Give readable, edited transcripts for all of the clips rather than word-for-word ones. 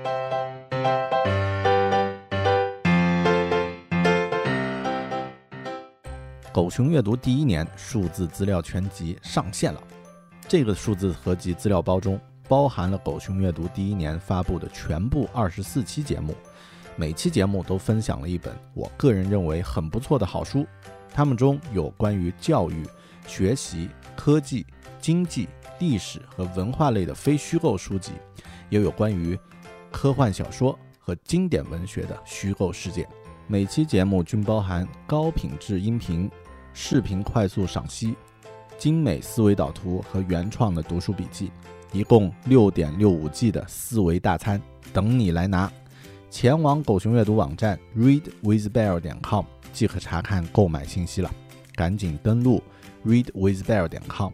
狗熊阅读第一年数字资料全集上线了。这个数字合集资料包中包含了狗熊阅读第一年发布的全部24期节目，每期节目都分享了一本我个人认为很不错的好书，它们中有关于教育、学习、科技、经济、历史和文化类的非虚构书籍，也有关于科幻小说和经典文学的虚构世界。每期节目均包含高品质音频、视频快速赏析、精美思维导图和原创的读书笔记，一共 6.65G 的思维大餐等你来拿。前往狗熊阅读网站 readwithbear.com 即可查看购买信息了，赶紧登录 readwithbear.com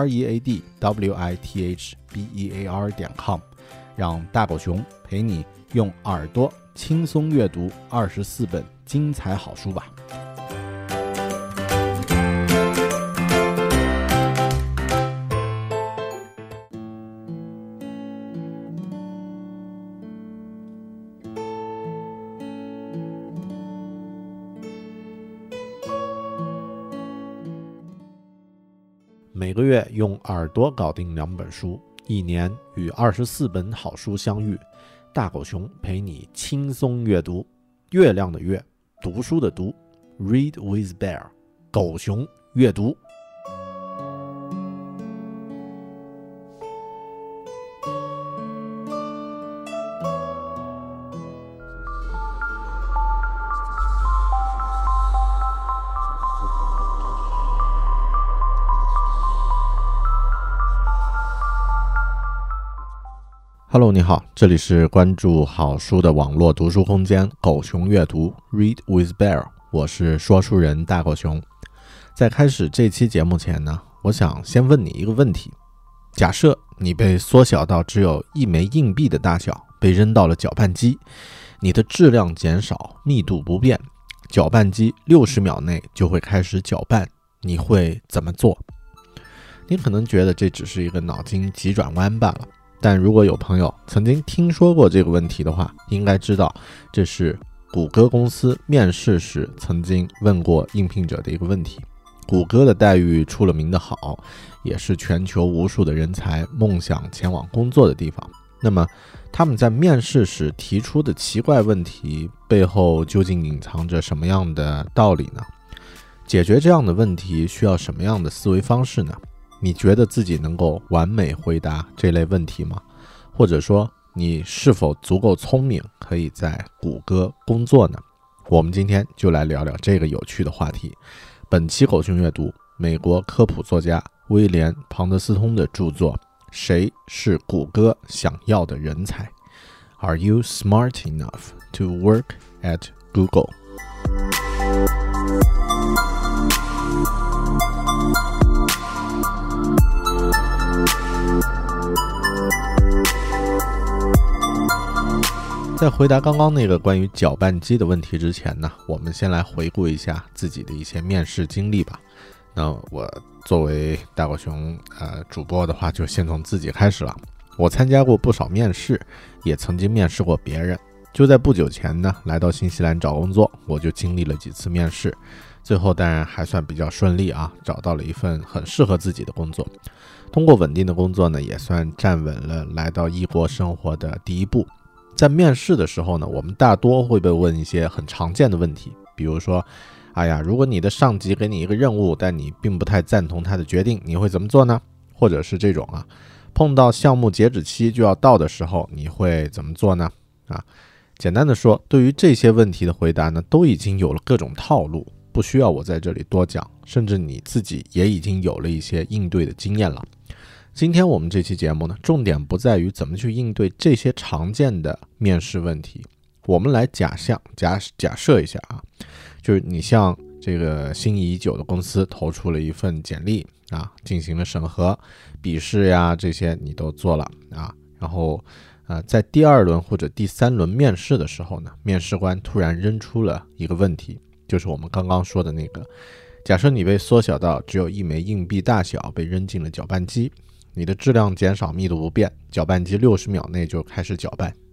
readwithbear.com 让大狗熊陪你用耳朵轻松阅读24本精彩好书吧。每个月用耳朵搞定2本书，一年与24本好书相遇，大狗熊陪你轻松阅读。月亮的月，读书的读， Read with Bear， 狗熊阅读。Hello， 你好，这里是关注好书的网络读书空间狗熊阅读 Read with Bear， 我是说书人大狗熊。在开始这期节目前呢，我想先问你一个问题：假设你被缩小到只有1枚硬币的大小，被扔到了搅拌机，你的质量减少，密度不变，搅拌机60秒内就会开始搅拌，你会怎么做？你可能觉得这只是一个脑筋急转弯罢了，但如果有朋友曾经听说过这个问题的话，应该知道这是谷歌公司面试时曾经问过应聘者的一个问题。谷歌的待遇出了名的好，也是全球无数的人才梦想前往工作的地方。那么他们在面试时提出的奇怪问题背后究竟隐藏着什么样的道理呢？解决这样的问题需要什么样的思维方式呢？你觉得自己能够完美回答这类问题吗？或者说你是否足够聪明，可以在谷歌工作呢？我们今天就来聊聊这个有趣的话题。本期狗熊阅读，美国科普作家威廉·庞德斯通的著作《谁是谷歌想要的人才？ Are you smart enough to work at Google？在回答刚刚那个关于搅拌机的问题之前呢，我们先来回顾一下自己的一些面试经历吧。那我作为大狗熊主播的话，就先从自己开始了。我参加过不少面试，也曾经面试过别人。就在不久前呢，来到新西兰找工作，我就经历了几次面试，最后当然还算比较顺利啊，找到了一份很适合自己的工作。通过稳定的工作呢，也算站稳了来到异国生活的第一步。在面试的时候呢，我们大多会被问一些很常见的问题，比如说，如果你的上级给你一个任务，但你并不太赞同他的决定，你会怎么做呢？或者是这种碰到项目截止期就要到的时候，你会怎么做呢？简单的说，对于这些问题的回答呢，都已经有了各种套路，不需要我在这里多讲，甚至你自己也已经有了一些应对的经验了。今天我们这期节目呢，重点不在于怎么去应对这些常见的面试问题，我们来假设一下就是你向这个心仪已久的公司投出了一份简历进行了审核，笔试呀这些你都做了然后在第2轮或者第3轮面试的时候呢，面试官突然扔出了一个问题，就是我们刚刚说的那个，假设你被缩小到只有1枚硬币大小，被扔进了搅拌机，你的质量减少，密度不变，搅拌机60秒内就开始搅拌，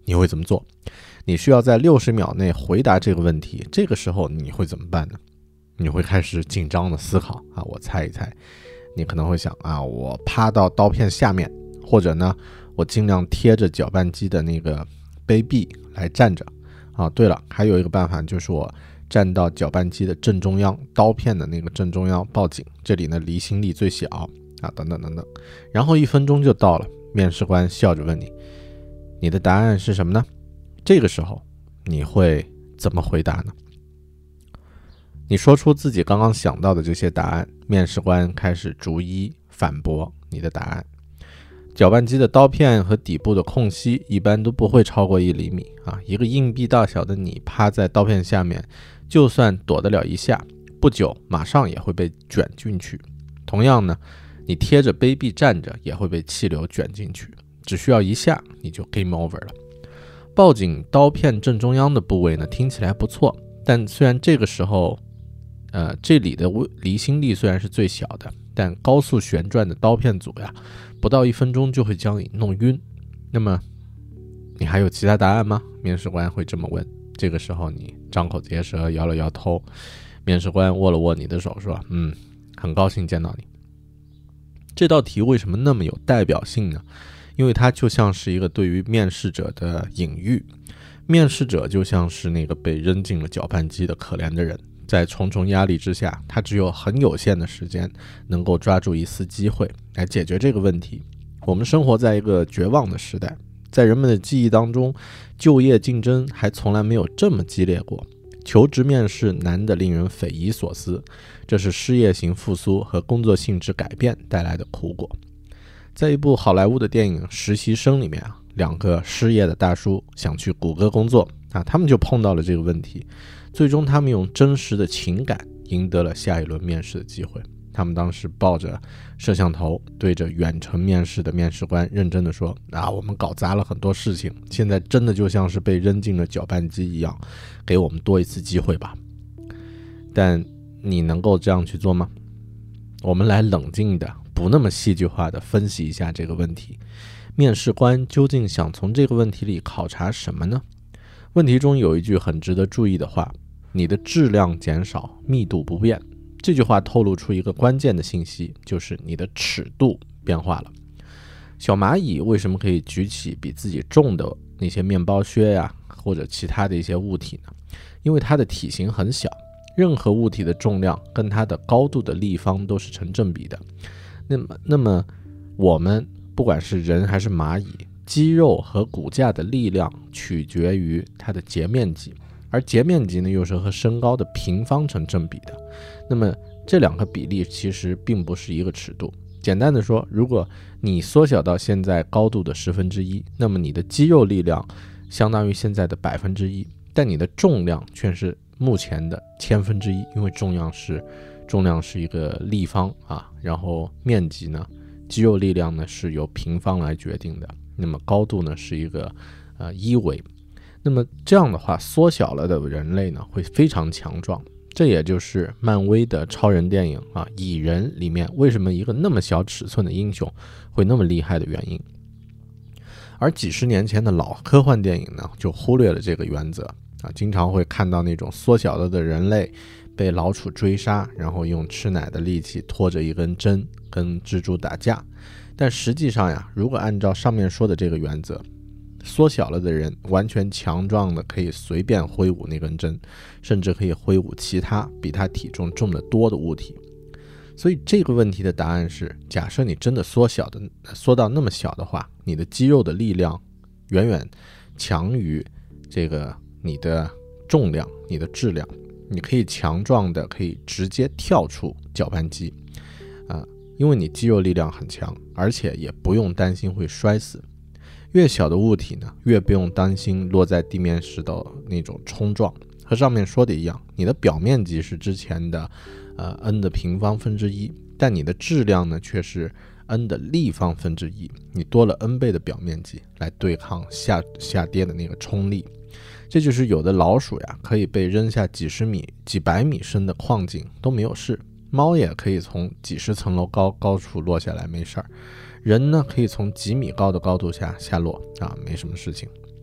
你会怎么做？你需要在60秒内回答这个问题，这个时候你会怎么办呢？你会开始紧张的思考啊，我猜一猜，你可能会想啊，我趴到刀片下面，或者呢，我尽量贴着搅拌机的那个杯壁来站着啊。对了，还有一个办法就是我站到搅拌机的正中央，刀片的那个正中央报警，这里呢离心力最小啊，等等等等。然后1分钟就到了，面试官笑着问你，你的答案是什么呢？这个时候你会怎么回答呢？你说出自己刚刚想到的这些答案，面试官开始逐一反驳你的答案。搅拌机的刀片和底部的空隙一般都不会超过1厘米啊，一个硬币大小的你趴在刀片下面，就算躲得了一下，不久马上也会被卷进去。同样呢，你贴着杯壁站着也会被气流卷进去，只需要一下你就 game over 了。报警刀片正中央的部位呢，听起来不错，但虽然这个时候这里的离心力虽然是最小的，但高速旋转的刀片组呀，不到1分钟就会将你弄晕。那么你还有其他答案吗？面试官会这么问。这个时候你张口结舌，摇了摇头。面试官握了握你的手，说很高兴见到你。这道题为什么那么有代表性呢？因为它就像是一个对于面试者的隐喻。面试者就像是那个被扔进了搅拌机的可怜的人，在重重压力之下，他只有很有限的时间能够抓住一丝机会来解决这个问题。我们生活在一个绝望的时代，在人们的记忆当中，就业竞争还从来没有这么激烈过，求职面试难得令人匪夷所思，这是失业型复苏和工作性质改变带来的苦果。在一部好莱坞的电影《实习生》里面2个失业的大叔想去谷歌工作他们就碰到了这个问题。最终他们用真实的情感赢得了下一轮面试的机会。他们当时抱着摄像头，对着远程面试的面试官认真的说我们搞砸了很多事情，现在真的就像是被扔进了搅拌机一样，给我们多一次机会吧。但你能够这样去做吗？我们来冷静的，不那么戏剧化的分析一下这个问题。面试官究竟想从这个问题里考察什么呢？问题中有一句很值得注意的话，你的质量减少，密度不变。这句话透露出一个关键的信息，就是你的尺度变化了。小蚂蚁为什么可以举起比自己重的那些面包屑或者其他的一些物体呢？因为它的体型很小，任何物体的重量跟它的高度的立方都是成正比的。那么我们不管是人还是蚂蚁，肌肉和骨架的力量取决于它的截面积，而截面积呢又是和身高的平方成正比的。那么这2个比例其实并不是一个尺度。简单的说，如果你缩小到现在高度的1/10，那么你的肌肉力量相当于现在的1%，但你的重量却是目前的1/1000，因为重量是一个立方然后面积呢，肌肉力量呢是由平方来决定的，那么高度呢是一个1维。那么这样的话，缩小了的人类呢会非常强壮。这也就是漫威的超人电影蚁人里面为什么一个那么小尺寸的英雄会那么厉害的原因。而几十年前的老科幻电影呢，就忽略了这个原则经常会看到那种缩小了的人类被老鼠追杀，然后用吃奶的力气拖着一根针跟蜘蛛打架。但实际上如果按照上面说的这个原则，缩小了的人完全强壮的可以随便挥舞那根针，甚至可以挥舞其他比他体重重得多的物体。所以这个问题的答案是，假设你真的缩到那么小的话，你的肌肉的力量远远强于这个你的重量，你的质量，你可以强壮的可以直接跳出搅拌机因为你肌肉力量很强，而且也不用担心会摔死。越小的物体呢，越不用担心落在地面时的那种冲撞。和上面说的一样，你的表面积是之前的n 的平方分之一，但你的质量呢却是 n 的立方分之一，你多了 n 倍的表面积来对抗下跌的那个冲力。这就是有的老鼠可以被扔下几十米、几百米深的矿井都没有事，猫也可以从几十层楼高处落下来没事儿，人呢可以从几米高的高度下落没什么事情。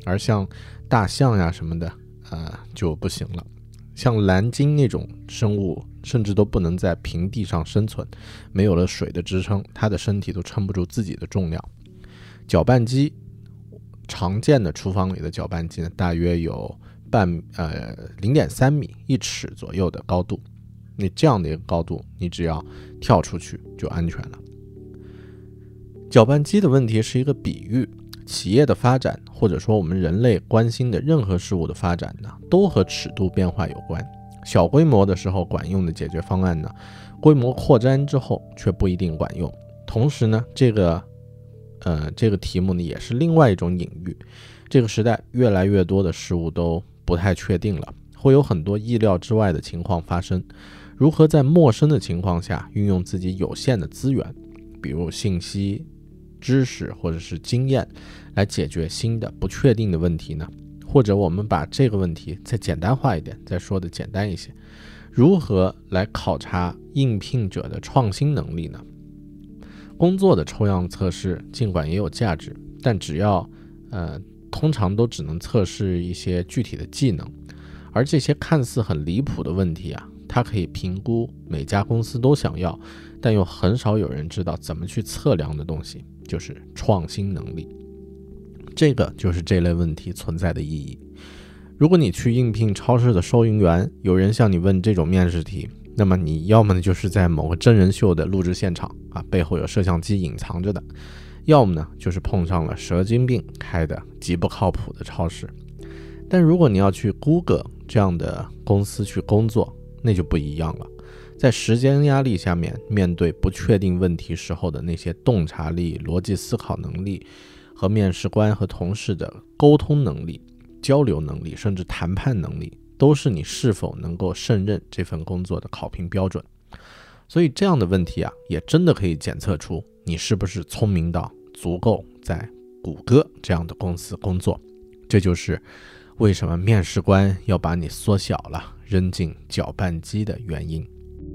而像大象呀什么的就不行了。像蓝鲸那种生物甚至都不能在平地上生存，没有了水的支撑，它的身体都撑不住自己的重量。搅拌机常见的厨房里的搅拌机呢，大约有0.3米1尺左右的高度，你这样的一个高度，你只要跳出去就安全了。搅拌机的问题是一个比喻，企业的发展或者说我们人类关心的任何事物的发展呢，都和尺度变化有关。小规模的时候管用的解决方案呢，规模扩张之后却不一定管用。同时呢，这个题目呢也是另外一种隐喻。这个时代越来越多的事物都不太确定了，会有很多意料之外的情况发生。如何在陌生的情况下运用自己有限的资源，比如信息、知识或者是经验，来解决新的不确定的问题呢？或者我们把这个问题再简单化一点，再说的简单一些，如何来考察应聘者的创新能力呢？工作的抽样测试尽管也有价值，但通常都只能测试一些具体的技能，而这些看似很离谱的问题啊，它可以评估每家公司都想要，但又很少有人知道怎么去测量的东西，就是创新能力。这个就是这类问题存在的意义。如果你去应聘超市的收银员，有人向你问这种面试题，那么你要么就是在某个真人秀的录制现场背后有摄像机隐藏着的，要么呢就是碰上了蛇精病开的极不靠谱的超市。但如果你要去 Google 这样的公司去工作，那就不一样了。在时间压力下面，面对不确定问题时候的那些洞察力、逻辑思考能力，和面试官和同事的沟通能力、交流能力，甚至谈判能力，都是你是否能够胜任这份工作的考评标准。所以这样的问题也真的可以检测出你是不是聪明到足够在谷歌这样的公司工作。这就是为什么面试官要把你缩小了，扔进搅拌机的原因。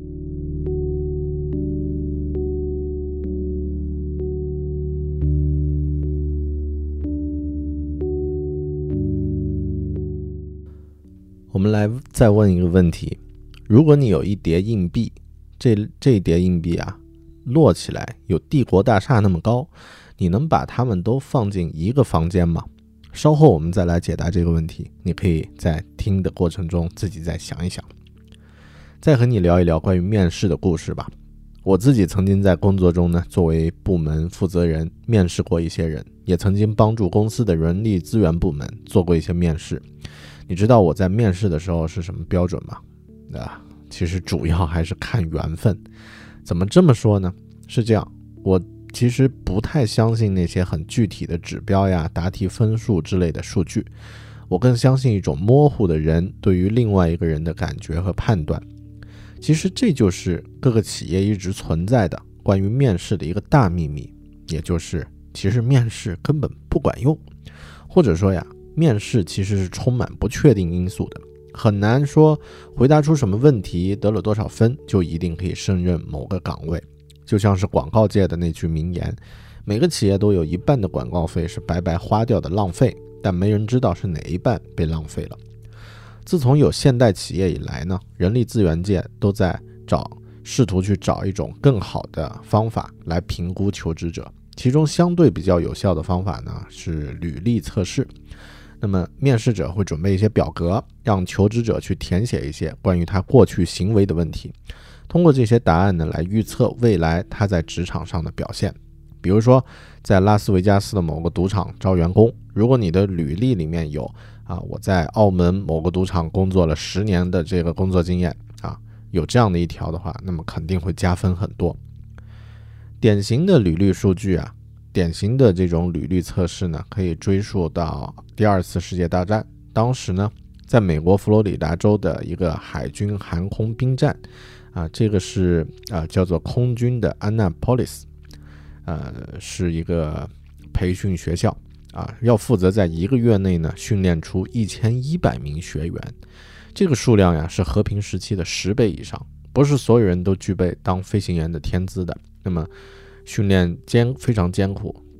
我们来再问一个问题，如果你有一叠硬币，这一叠硬币摞起来有帝国大厦那么高，你能把它们都放进一个房间吗？稍后我们再来解答这个问题，你可以在听的过程中自己再想一想。再和你聊一聊关于面试的故事吧。我自己曾经在工作中呢，作为部门负责人面试过一些人，也曾经帮助公司的人力资源部门做过一些面试。你知道我在面试的时候是什么标准吗？其实主要还是看缘分。怎么这么说呢？是这样，我其实不太相信那些很具体的指标呀、答题分数之类的数据，我更相信一种模糊的人对于另外一个人的感觉和判断。其实这就是各个企业一直存在的关于面试的一个大秘密，也就是其实面试根本不管用，或者说面试其实是充满不确定因素的，很难说回答出什么问题得了多少分就一定可以胜任某个岗位。就像是广告界的那句名言，每个企业都有一半的广告费是白白花掉的浪费，但没人知道是哪一半被浪费了。自从有现代企业以来呢，人力资源界都在试图去找一种更好的方法来评估求职者，其中相对比较有效的方法呢是履历测试。那么面试者会准备一些表格，让求职者去填写一些关于他过去行为的问题，通过这些答案呢来预测未来他在职场上的表现。比如说在拉斯维加斯的某个赌场招员工，如果你的履历里面有我在澳门某个赌场工作了10年的这个工作经验有这样的一条的话，那么肯定会加分很多。典型的履历数据典型的这种履历测试呢，可以追溯到第2次世界大战。当时呢，在美国佛罗里达州的一个海军航空兵站这个是叫做空军的 Annapolis，是一个培训学校要负责在1个月内呢训练出1100名学员。这个数量是和平时期的10倍以上，不是所有人都具备当飞行员的天资的。那么训练非常艰苦，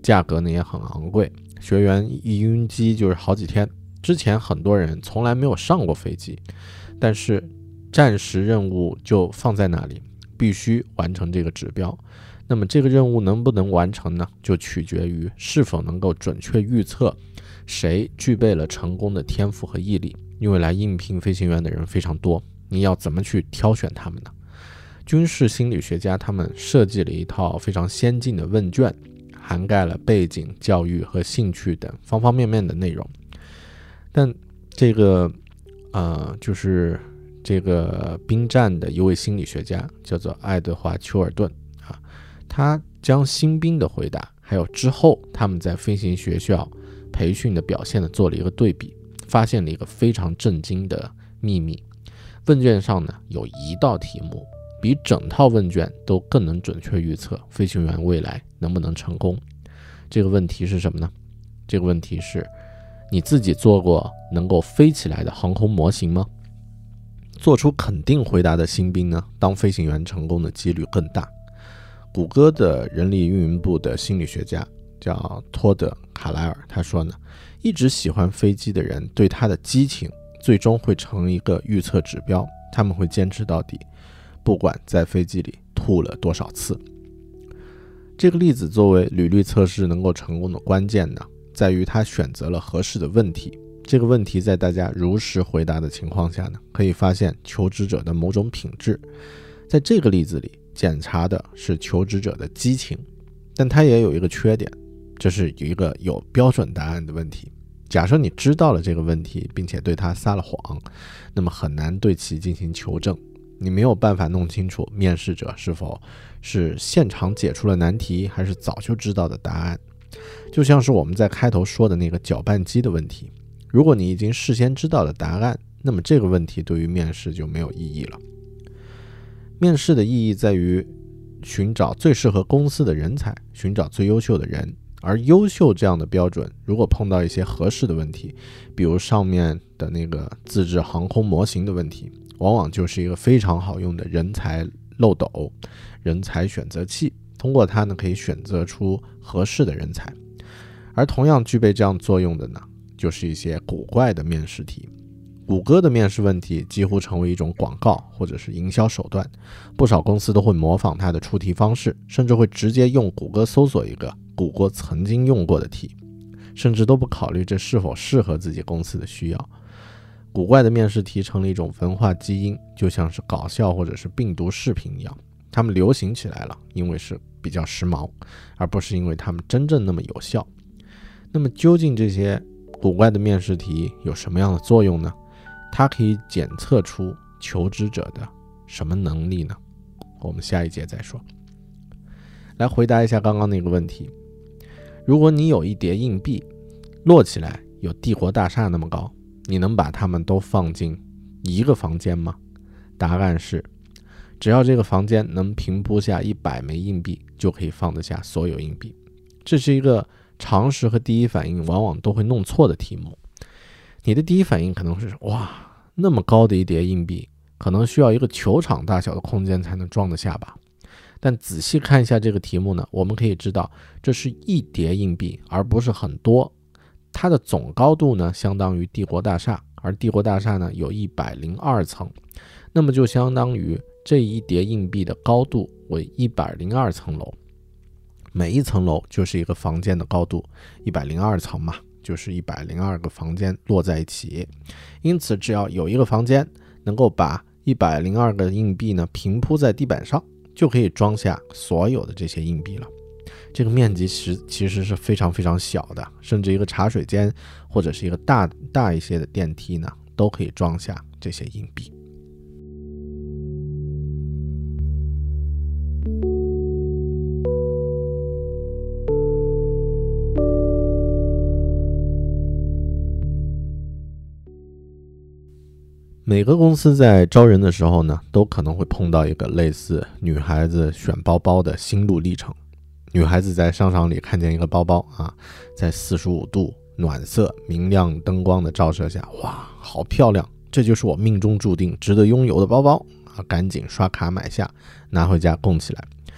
价格呢也很昂贵，学员一晕机就是好几天。之前很多人从来没有上过飞机，但是暂时任务就放在那里，必须完成这个指标。那么这个任务能不能完成呢？就取决于是否能够准确预测谁具备了成功的天赋和毅力。因为来应聘飞行员的人非常多，你要怎么去挑选他们呢？军事心理学家他们设计了一套非常先进的问卷，涵盖了背景、教育和兴趣等方方面面的内容。但这个就是这个兵站的一位心理学家叫做爱德华·丘尔顿他将新兵的回答还有之后他们在飞行学校培训的表现做了一个对比，发现了一个非常震惊的秘密。问卷上呢有一道题目比整套问卷都更能准确预测飞行员未来能不能成功。这个问题是什么呢？这个问题是你自己做过能够飞起来的航空模型吗？做出肯定回答的新兵呢，当飞行员成功的几率更大。谷歌的人力运营部的心理学家叫托德·卡莱尔，他说呢，一直喜欢飞机的人对他的激情最终会成一个预测指标，他们会坚持到底，不管在飞机里吐了多少次。这个例子作为履历测试能够成功的关键呢，在于他选择了合适的问题。这个问题在大家如实回答的情况下呢，可以发现求职者的某种品质。在这个例子里，检查的是求职者的激情，但它也有一个缺点，这是一个有标准答案的问题。假设你知道了这个问题，并且对它撒了谎，那么很难对其进行求证。你没有办法弄清楚面试者是否是现场解出了难题，还是早就知道的答案。就像是我们在开头说的那个搅拌机的问题，如果你已经事先知道了答案，那么这个问题对于面试就没有意义了。面试的意义在于寻找最适合公司的人才，寻找最优秀的人。而优秀这样的标准，如果碰到一些合适的问题，比如上面的那个自制航空模型的问题，往往就是一个非常好用的人才漏斗、人才选择器。通过它呢，可以选择出合适的人才。而同样具备这样作用的呢，就是一些古怪的面试题。谷歌的面试问题几乎成为一种广告或者是营销手段，不少公司都会模仿它的出题方式，甚至会直接用谷歌搜索一个谷歌曾经用过的题，甚至都不考虑这是否适合自己公司的需要。古怪的面试题成了一种文化基因，就像是搞笑或者是病毒视频一样，它们流行起来了，因为是比较时髦，而不是因为它们真正那么有效。那么究竟这些古怪的面试题有什么样的作用呢？它可以检测出求职者的什么能力呢？我们下一节再说。来回答一下刚刚那个问题，如果你有一叠硬币，摞起来有帝国大厦那么高，你能把它们都放进一个房间吗？答案是，只要这个房间能平铺下100枚硬币，就可以放得下所有硬币。这是一个常识和第一反应往往都会弄错的题目。你的第一反应可能是，哇，那么高的一叠硬币，可能需要一个球场大小的空间才能装得下吧。但仔细看一下这个题目呢，我们可以知道这是一叠硬币，而不是很多。它的总高度呢，相当于帝国大厦，而帝国大厦呢有102层，那么就相当于这一叠硬币的高度为102层楼。每一层楼就是一个房间的高度，102层嘛，就是102个房间摞在一起。因此只要有一个房间能够把102个硬币呢平铺在地板上，就可以装下所有的这些硬币了。这个面积其实是非常非常小的，甚至一个茶水间或者是一个大一些的电梯呢，都可以装下这些硬币。每个公司在招人的时候呢，都可能会碰到一个类似女孩子选包包的心路历程。女孩子在商场里看见一个包包在45度暖色明亮灯光的照射下，哇，好漂亮，这就是我命中注定值得拥有的包包赶紧刷卡买下，拿回家供起来。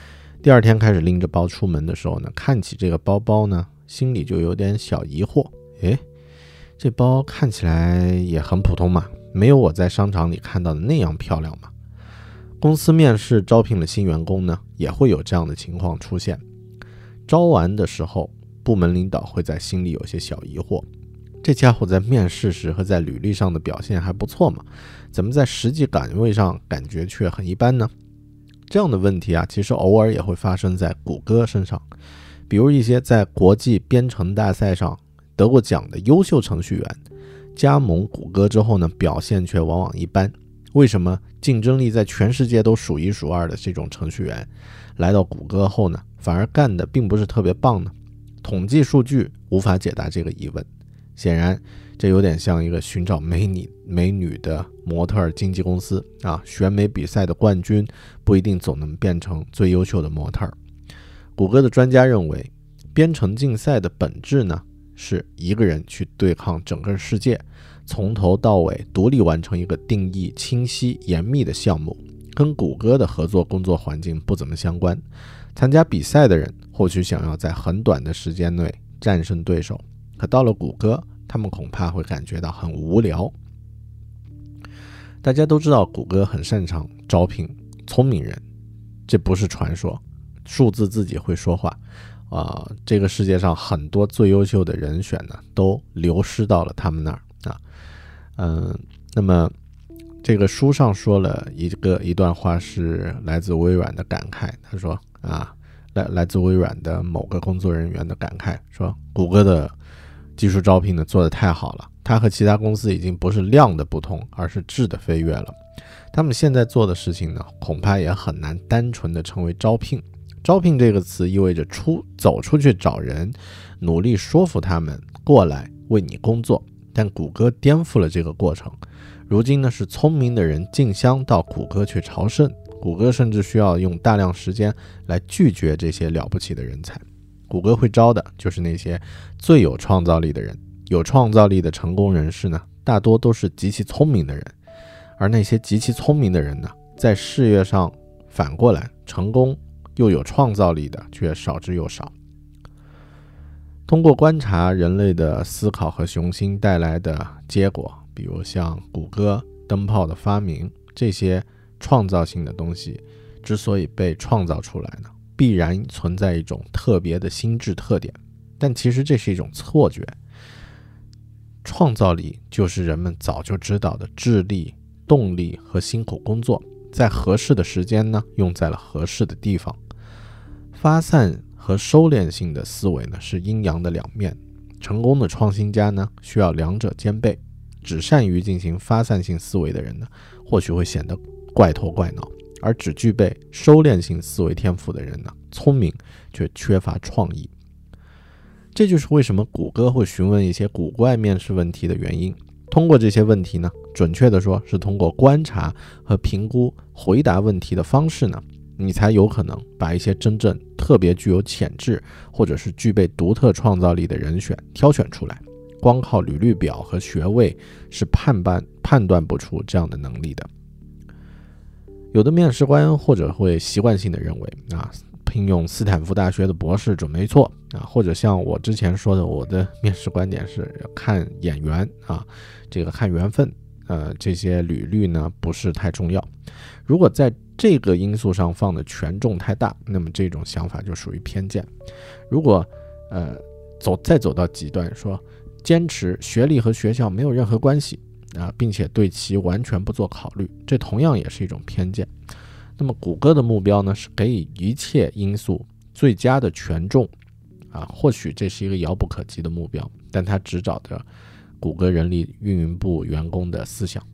第二天开始拎着包出门的时候呢，看起这个包包呢，心里就有点小疑惑。这包看起来也很普通嘛，没有我在商场里看到的那样漂亮嘛。公司面试招聘了新员工呢，也会有这样的情况出现。招完的时候，部门领导会在心里有些小疑惑，这家伙在面试时和在履历上的表现还不错嘛，怎么在实际岗位上感觉却很一般呢？这样的问题啊，其实偶尔也会发生在谷歌身上。比如一些在国际编程大赛上得过奖的优秀程序员，加盟谷歌之后呢，表现却往往一般。为什么竞争力在全世界都数一数二的这种程序员，来到谷歌后呢，反而干得并不是特别棒呢？统计数据无法解答这个疑问。显然，这有点像一个寻找美女的模特经纪公司啊，选美比赛的冠军不一定总能变成最优秀的模特。谷歌的专家认为，编程竞赛的本质呢，是一个人去对抗整个世界，从头到尾独立完成一个定义清晰严密的项目，跟谷歌的合作工作环境不怎么相关。参加比赛的人或许想要在很短的时间内战胜对手，可到了谷歌，他们恐怕会感觉到很无聊。大家都知道谷歌很擅长招聘聪明人，这不是传说，数字自己会说话。这个世界上很多最优秀的人选呢，都流失到了他们那儿啊。那么这个书上说了一段话，是来自微软的感慨。他说来自微软的某个工作人员的感慨，说谷歌的技术招聘呢做得太好了，它和其他公司已经不是量的不同，而是质的飞跃了。他们现在做的事情呢，恐怕也很难单纯的成为招聘。招聘这个词意味着走出去找人，努力说服他们过来为你工作。但谷歌颠覆了这个过程，如今呢是聪明的人竞相到谷歌去朝圣，谷歌甚至需要用大量时间来拒绝这些了不起的人才。谷歌会招的就是那些最有创造力的人，有创造力的成功人士呢，大多都是极其聪明的人，而那些极其聪明的人呢，在事业上反过来成功又有创造力的却少之又少。通过观察人类的思考和雄心带来的结果，比如像谷歌、灯泡的发明，这些创造性的东西之所以被创造出来呢，必然存在一种特别的心智特点，但其实这是一种错觉。创造力就是人们早就知道的智力、动力和辛苦工作，在合适的时间呢，用在了合适的地方。发散和收敛性的思维呢，是阴阳的两面。成功的创新家呢，需要两者兼备。只善于进行发散性思维的人呢，或许会显得怪头怪脑，而只具备收敛性思维天赋的人呢，聪明却缺乏创意。这就是为什么谷歌会询问一些古怪面试问题的原因。通过这些问题呢，准确的说是通过观察和评估回答问题的方式呢，你才有可能把一些真正特别具有潜质或者是具备独特创造力的人选挑选出来。光靠履历表和学位是判断不出这样的能力的。有的面试官或者会习惯性的认为聘用斯坦福大学的博士准没错或者像我之前说的，我的面试观点是看眼缘这个看缘分，这些履历呢不是太重要。如果在这个因素上放的权重太大，那么这种想法就属于偏见。如果再走到极端，说坚持学历和学校没有任何关系并且对其完全不做考虑，这同样也是一种偏见。那么谷歌的目标呢，是给予一切因素最佳的权重或许这是一个遥不可及的目标，但它指导着谷歌人力运营部员工的思想。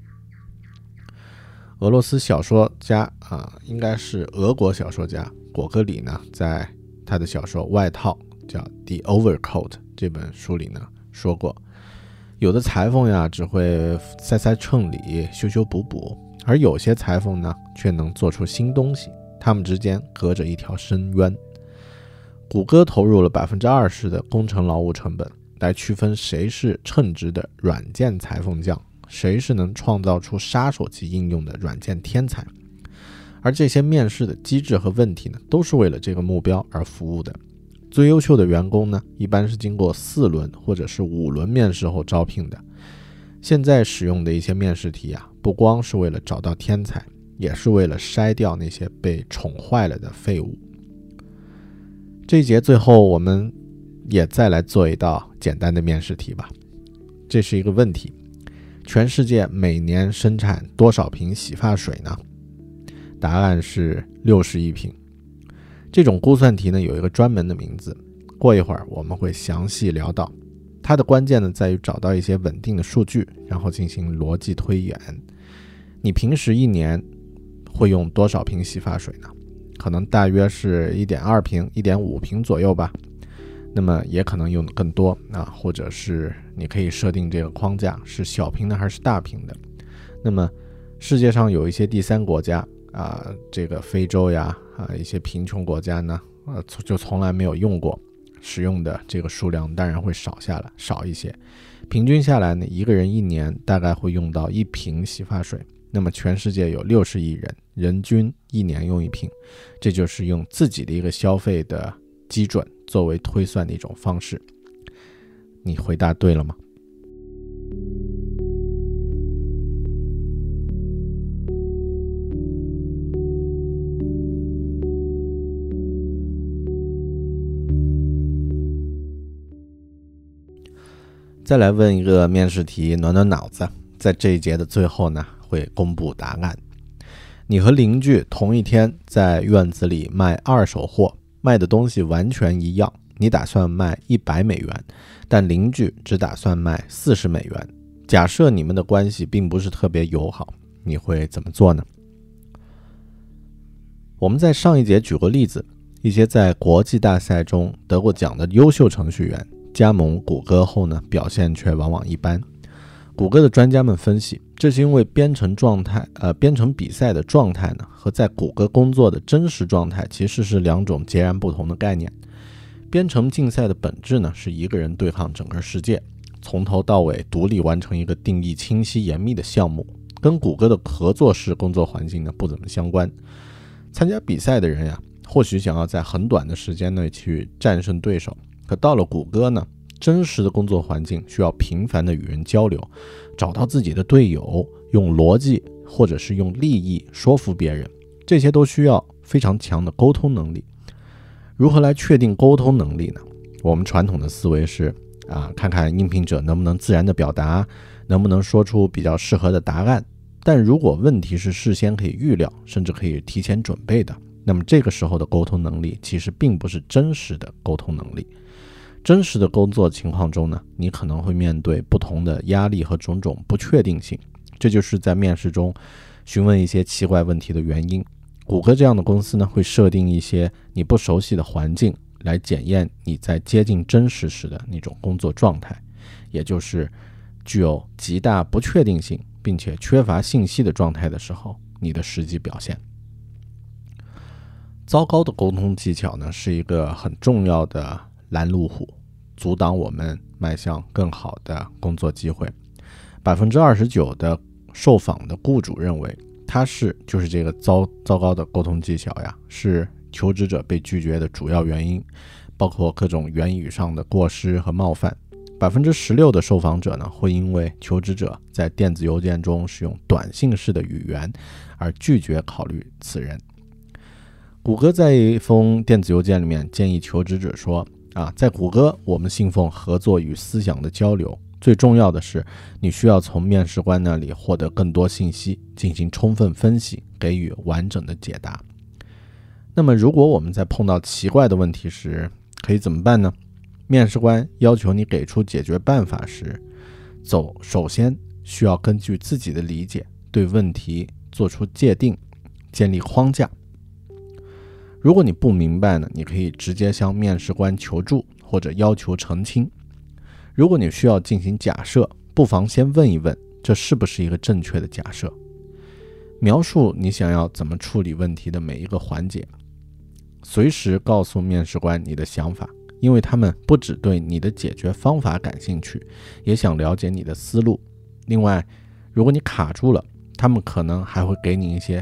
俄罗斯小说家应该是俄国小说家果戈里呢，在他的小说《外套》叫《The Overcoat》这本书里呢说过，有的裁缝呀只会塞称理修修补补，而有些裁缝呢却能做出新东西，他们之间隔着一条深渊。谷歌投入了 20% 的工程劳务成本来区分谁是称职的软件裁缝匠，谁是能创造出杀手级应用的软件天才。 而这些面试的机制和问题呢，都是为了这个目标而服务的。最优秀的员工呢，一般是经过4轮或者是5轮面试后招聘的。现在使用的一些面试题啊，不光是为了找到天才，也是为了筛掉那些被宠坏了的废物。这一节最后我们也再来做一道简单的面试题吧。这是一个问题：全世界每年生产多少瓶洗发水呢？答案是60亿瓶。这种估算题呢，有一个专门的名字，过一会儿我们会详细聊到。它的关键呢，在于找到一些稳定的数据，然后进行逻辑推演。你平时一年会用多少瓶洗发水呢？可能大约是 1.2 瓶、1.5 瓶左右吧。那么也可能用更多啊，或者是你可以设定这个框架是小瓶的还是大瓶的。那么世界上有一些第三国家啊，这个非洲呀一些贫穷国家呢，就从来没有用过，使用的这个数量当然会少一些。平均下来呢，一个人一年大概会用到1瓶洗发水。那么全世界有60亿人，人均一年用1瓶，这就是用自己的一个消费的基准作为推算的一种方式。你回答对了吗？再来问一个面试题，暖暖脑子。在这一节的最后呢，会公布答案。你和邻居同一天在院子里卖2手货，卖的东西完全一样，你打算卖100美元，但邻居只打算卖40美元。假设你们的关系并不是特别友好，你会怎么做呢？我们在上一节举过例子，一些在国际大赛中得过奖的优秀程序员加盟谷歌后呢，表现却往往一般。谷歌的专家们分析，这是因为编程比赛的状态呢，和在谷歌工作的真实状态其实是2种截然不同的概念。编程竞赛的本质呢，是一个人对抗整个世界，从头到尾独立完成一个定义清晰严密的项目，跟谷歌的合作式工作环境呢不怎么相关。参加比赛的人呀，或许想要在很短的时间内去战胜对手，可到了谷歌呢，真实的工作环境需要频繁的与人交流，找到自己的队友，用逻辑或者是用利益说服别人，这些都需要非常强的沟通能力。如何来确定沟通能力呢？我们传统的思维是看看应聘者能不能自然的表达，能不能说出比较适合的答案。但如果问题是事先可以预料，甚至可以提前准备的，那么这个时候的沟通能力其实并不是真实的沟通能力。真实的工作情况中呢，你可能会面对不同的压力和种种不确定性，这就是在面试中询问一些奇怪问题的原因。谷歌这样的公司呢，会设定一些你不熟悉的环境，来检验你在接近真实时的那种工作状态，也就是具有极大不确定性并且缺乏信息的状态的时候，你的实际表现。糟糕的沟通技巧呢，是一个很重要的拦路虎，阻挡我们迈向更好的工作机会。29%的受访的雇主认为就是这个糟糕的沟通技巧呀，是求职者被拒绝的主要原因，包括各种言语上的过失和冒犯。16%的受访者呢，会因为求职者在电子邮件中使用短信式的语言而拒绝考虑此人。谷歌在一封电子邮件里面建议求职者说在谷歌我们信奉合作与思想的交流，最重要的是你需要从面试官那里获得更多信息，进行充分分析，给予完整的解答。那么如果我们在碰到奇怪的问题时，可以怎么办呢？面试官要求你给出解决办法时，首先需要根据自己的理解对问题做出界定，建立框架。如果你不明白呢，你可以直接向面试官求助或者要求澄清。如果你需要进行假设，不妨先问一问，这是不是一个正确的假设？描述你想要怎么处理问题的每一个环节，随时告诉面试官你的想法，因为他们不只对你的解决方法感兴趣，也想了解你的思路。另外，如果你卡住了，他们可能还会给你一些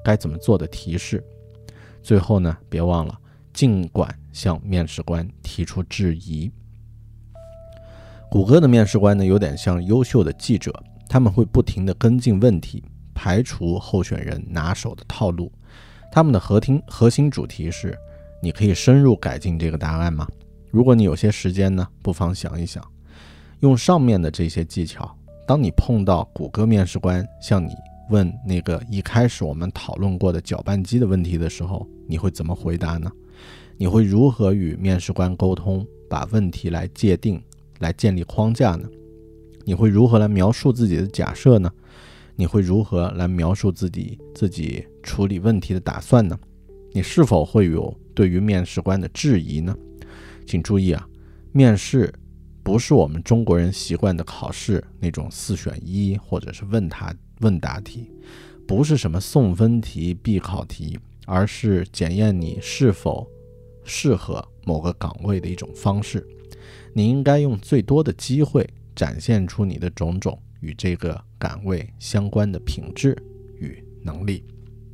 该怎么做的提示。最后呢，别忘了尽管向面试官提出质疑。谷歌的面试官呢，有点像优秀的记者，他们会不停地跟进问题，排除候选人拿手的套路。他们的核心主题是：你可以深入改进这个答案吗？如果你有些时间呢，不妨想一想，用上面的这些技巧，当你碰到谷歌面试官向你问那个一开始我们讨论过的搅拌机的问题的时候，你会怎么回答呢？你会如何与面试官沟通，把问题来界定，来建立框架呢？你会如何来描述自己的假设呢？你会如何来描述自己处理问题的打算呢？你是否会有对于面试官的质疑呢？请注意啊，面试不是我们中国人习惯的考试那种4选1或者是问答题，不是什么送分题、必考题，而是检验你是否适合某个岗位的一种方式。你应该用最多的机会展现出你的种种与这个岗位相关的品质与能力。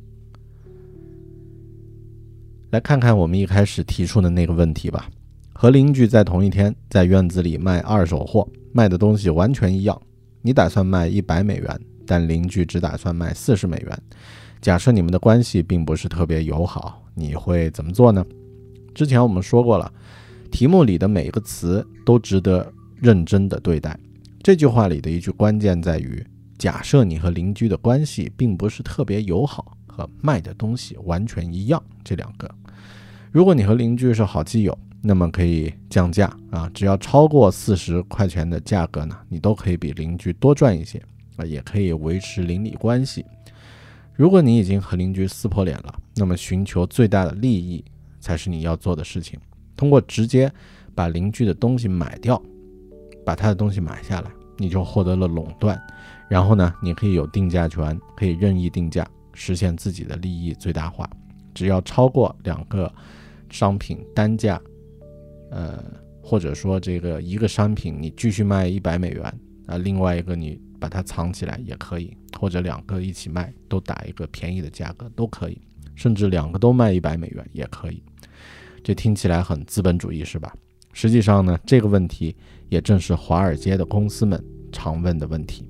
来看看我们一开始提出的那个问题吧。和邻居在同一天在院子里卖二手货，卖的东西完全一样。你打算卖$100，但邻居只打算卖$40。假设你们的关系并不是特别友好，你会怎么做呢？之前我们说过了，题目里的每一个词都值得认真的对待。这句话里的一句关键在于，假设你和邻居的关系并不是特别友好和卖的东西完全一样这两个。如果你和邻居是好基友，那么可以降价啊，只要超过40块钱的价格呢，你都可以比邻居多赚一些啊，也可以维持邻里关系。如果你已经和邻居撕破脸了，那么寻求最大的利益才是你要做的事情。通过直接把邻居的东西买掉，把他的东西买下来，你就获得了垄断。然后呢，你可以有定价权，可以任意定价，实现自己的利益最大化。只要超过2个商品单价，或者说这个一个商品你继续卖$100啊，另外一个你把它藏起来也可以，或者2个一起卖，都打一个便宜的价格都可以，甚至2个都卖$100也可以。这听起来很资本主义是吧？实际上呢，这个问题也正是华尔街的公司们常问的问题。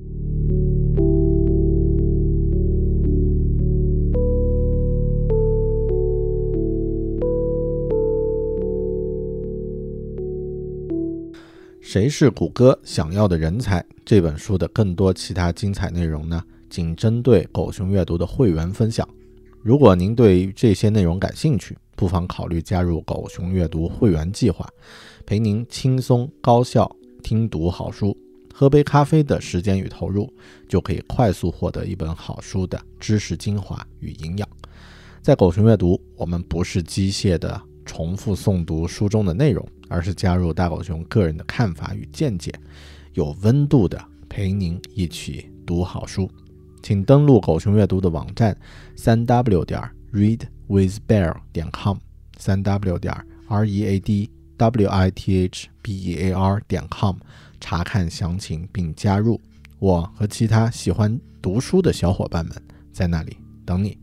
谁是谷歌想要的人才？这本书的更多其他精彩内容呢，仅针对狗熊阅读的会员分享。如果您对于这些内容感兴趣，不妨考虑加入狗熊阅读会员计划，陪您轻松高效听读好书，喝杯咖啡的时间与投入，就可以快速获得一本好书的知识精华与营养。在狗熊阅读，我们不是机械的重复诵读书中的内容，而是加入大狗熊个人的看法与见解，有温度的陪您一起读好书。请登录狗熊阅读的网站 3w.readwithbear.com 3w.readwithbear.com 查看详情并加入，我和其他喜欢读书的小伙伴们在那里等你。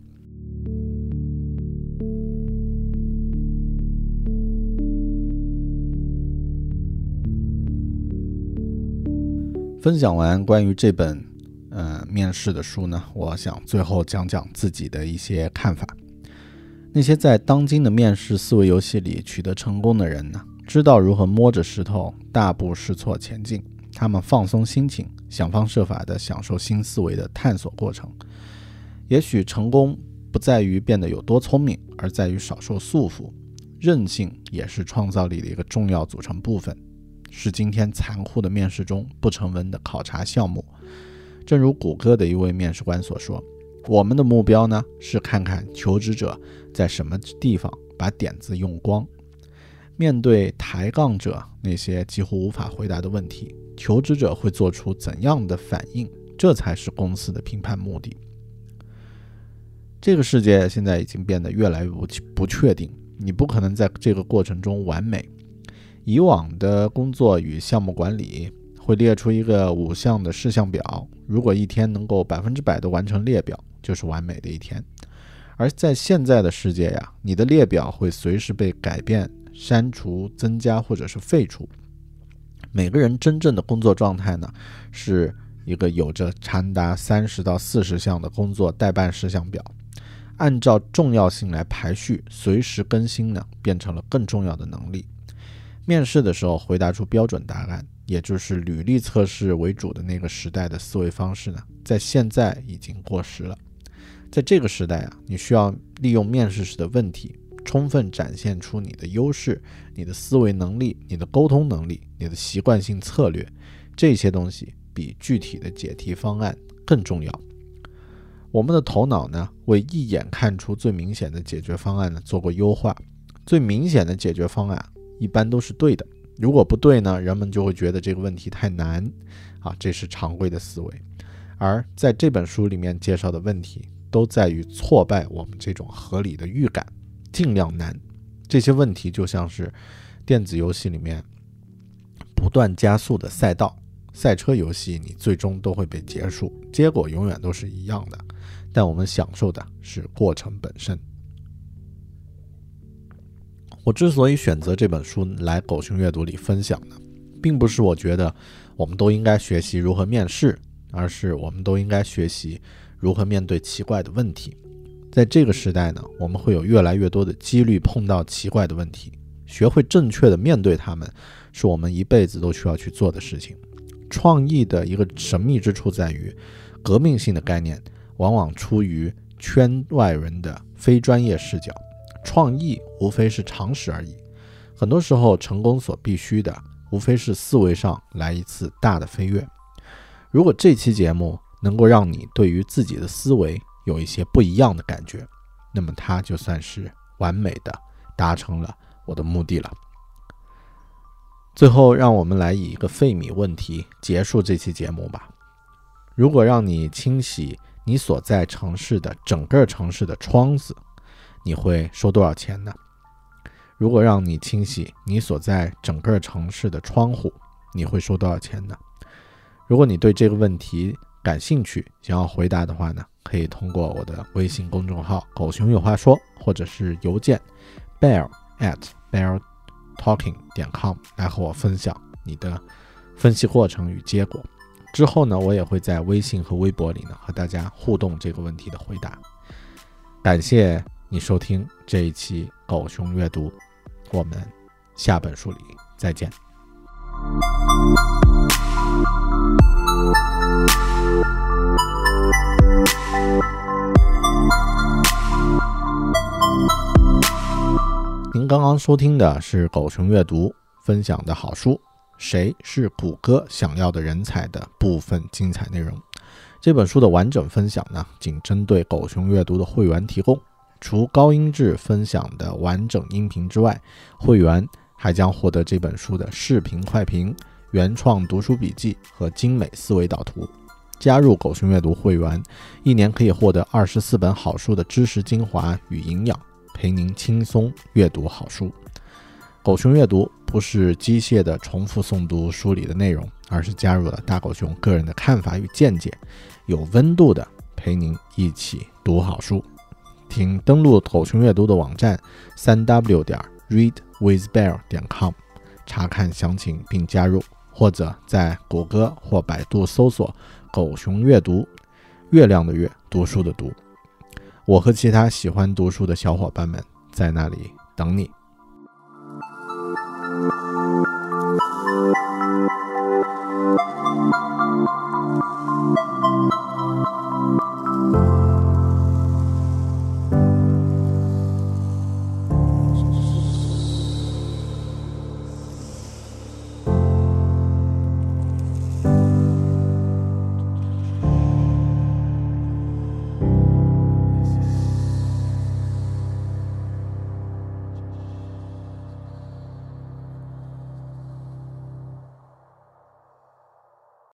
分享完关于这本面试的书呢，我想最后讲讲自己的一些看法。那些在当今的面试思维游戏里取得成功的人呢，知道如何摸着石头大步试错前进。他们放松心情，想方设法地享受新思维的探索过程。也许成功不在于变得有多聪明，而在于少受束缚。韧性也是创造力的一个重要组成部分，是今天残酷的面试中不成文的考察项目。正如谷歌的一位面试官所说，我们的目标呢，是看看求职者在什么地方把点子用光。面对抬杠者那些几乎无法回答的问题，求职者会做出怎样的反应，这才是公司的评判目的。这个世界现在已经变得越来越不确定，你不可能在这个过程中完美。以往的工作与项目管理会列出一个5项的事项表，如果一天能够100%的完成列表， 就是完美的一天。而在现在的世界呀，你的列表会随时被改变、删除、增加或者是废除。每个人真正的工作状态呢，是一个有着长达30到40项的工作待办事项表，按照重要性来排序，随时更新呢，变成了更重要的能力。面试的时候回答出标准答案，也就是履历测试为主的那个时代的思维方式呢，在现在已经过时了。在这个时代啊，你需要利用面试时的问题，充分展现出你的优势、你的思维能力、你的沟通能力、你的习惯性策略，这些东西比具体的解题方案更重要。我们的头脑呢，为一眼看出最明显的解决方案呢做过优化。最明显的解决方案一般都是对的，如果不对呢，人们就会觉得这个问题太难啊，这是常规的思维。而在这本书里面介绍的问题，都在于挫败我们这种合理的预感，尽量难。这些问题就像是电子游戏里面不断加速的赛道，赛车游戏你最终都会被结束，结果永远都是一样的，但我们享受的是过程本身。我之所以选择这本书来狗熊阅读里分享呢，并不是我觉得我们都应该学习如何面试，而是我们都应该学习如何面对奇怪的问题。在这个时代呢，我们会有越来越多的几率碰到奇怪的问题，学会正确的面对它们，是我们一辈子都需要去做的事情。创意的一个神秘之处在于，革命性的概念往往出于圈外人的非专业视角，创意无非是常识而已。很多时候成功所必须的，无非是思维上来一次大的飞跃。如果这期节目能够让你对于自己的思维有一些不一样的感觉，那么它就算是完美的达成了我的目的了。最后让我们来以一个费米问题结束这期节目吧。如果让你清洗你所在城市的整个城市的窗子，你会收多少钱呢？如果让你清洗你所在整个城市的窗户，你会收多少钱呢？如果你对这个问题感兴趣，想要回答的话呢，可以通过我的微信公众号狗熊有话说，或者是邮件 bear@beartalking.com 来和我分享你的分析过程与结果。之后呢，我也会在微信和微博里呢和大家互动这个问题的回答。感谢你收听这一期狗熊阅读，我们下本书里再见。您刚刚收听的是狗熊阅读分享的好书《谁是谷歌想要的人才》的部分精彩内容。这本书的完整分享呢，仅针对狗熊阅读的会员提供。除高音质分享的完整音频之外，会员还将获得这本书的视频快评、原创读书笔记和精美思维导图。加入狗熊阅读会员，1年可以获得24本好书的知识精华与营养，陪您轻松阅读好书。狗熊阅读不是机械的重复诵读书里的内容，而是加入了大狗熊个人的看法与见解，有温度的陪您一起读好书。请登录狗熊阅读的网站 3w.readwithbear.com 查看详情并加入，或者在谷歌或百度搜索狗熊阅读，月亮的月，读书的读。我和其他喜欢读书的小伙伴们在那里等你。